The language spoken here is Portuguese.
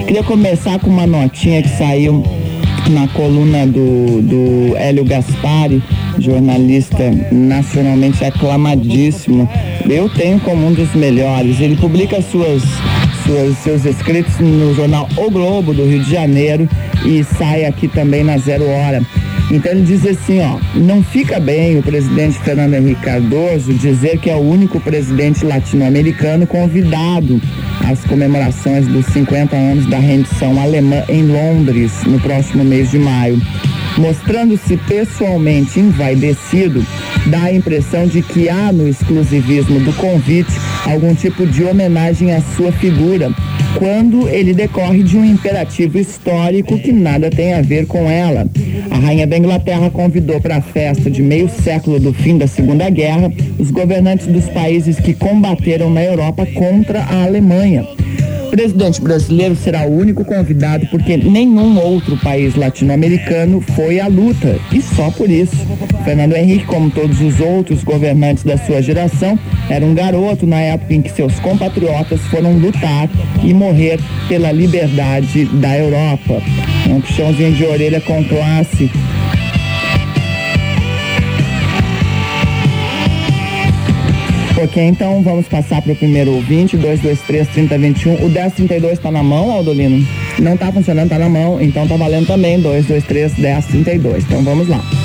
Queria começar com uma notinha que saiu na coluna do Hélio Gaspari, jornalista nacionalmente aclamadíssimo. Eu tenho como um dos melhores. Ele publica seus escritos no jornal O Globo, do Rio de Janeiro, e sai aqui também na Zero Hora. Então ele diz assim, não fica bem o presidente Fernando Henrique Cardoso dizer que é o único presidente latino-americano convidado às comemorações dos 50 anos da rendição alemã em Londres, no próximo mês de maio. Mostrando-se pessoalmente envaidecido, dá a impressão de que há no exclusivismo do convite algum tipo de homenagem à sua figura, quando ele decorre de um imperativo histórico que nada tem a ver com ela. A rainha da Inglaterra convidou para a festa de meio século do fim da Segunda Guerra os governantes dos países que combateram na Europa contra a Alemanha. O presidente brasileiro será o único convidado porque nenhum outro país latino-americano foi à luta, e só por isso. Fernando Henrique, como todos os outros governantes da sua geração, era um garoto na época em que seus compatriotas foram lutar e morrer pela liberdade da Europa. Um puxãozinho de orelha com classe. Ok, então vamos passar para o primeiro ouvinte, 223-3021. O 1032 está na mão, Aldolino? Não está funcionando, está na mão, então está valendo também, 223-1032. Então vamos lá.